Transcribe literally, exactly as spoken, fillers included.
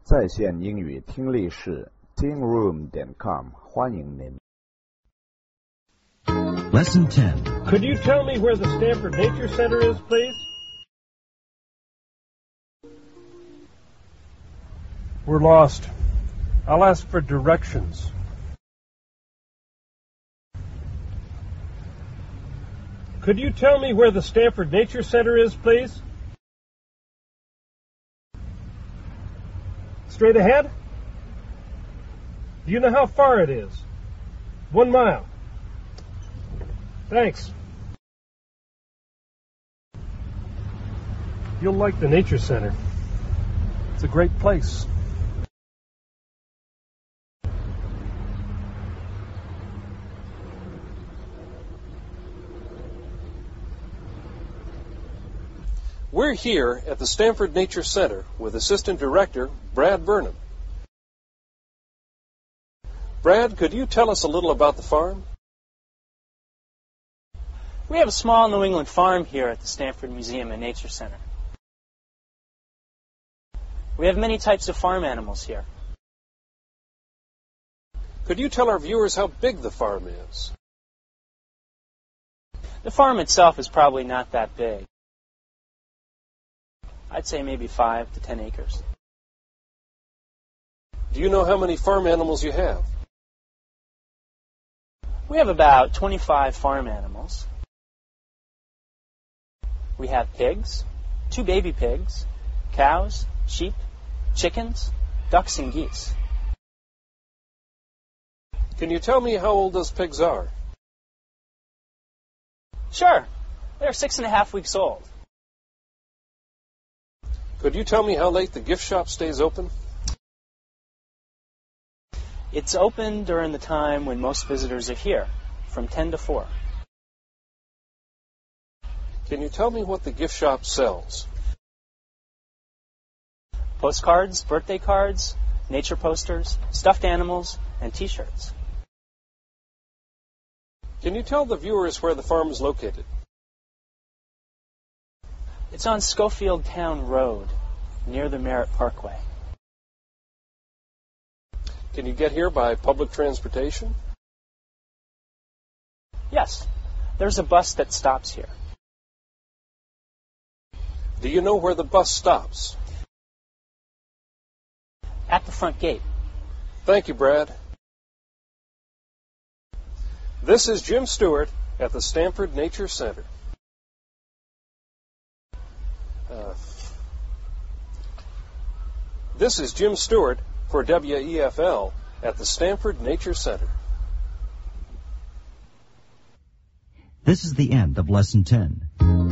在线英语听力室 ting room 点 com 欢迎您。 Lesson ten. Could you tell me where the Stanford Nature Center is, please? We're lost. I'll ask for directions. Could you tell me where the Stanford Nature Center is, please? Straight ahead? Do you know how far it is? One mile. Thanks. You'll like the Nature Center. It's a great place. We're here at the Stanford Nature Center with Assistant Director Brad Burnham. Brad, could you tell us a little about the farm? We have a small New England farm here at the Stanford Museum and Nature Center. We have many types of farm animals here. Could you tell our viewers how big the farm is? The farm itself is probably not that big. I'd say maybe five to ten acres. Do you know how many farm animals you have? We have about twenty-five farm animals. We have pigs, two baby pigs, cows, sheep, chickens, ducks, and geese. Can you tell me how old those pigs are? Sure. They're six and a half weeks old. Could you tell me how late the gift shop stays open? It's open during the time when most visitors are here, from ten to four. Can you tell me what the gift shop sells? Postcards, birthday cards, nature posters, stuffed animals, and T-shirts. Can you tell the viewers where the farm is located? It's on Schofield Town Road, near the Merritt Parkway. Can you get here by public transportation? Yes, there's a bus that stops here. Do you know where the bus stops? At the front gate. Thank you, Brad. This is Jim Stewart at the Stanford Nature Center. Uh, this is Jim Stewart for W E F L at the Stanford Nature Center. This is the end of Lesson ten.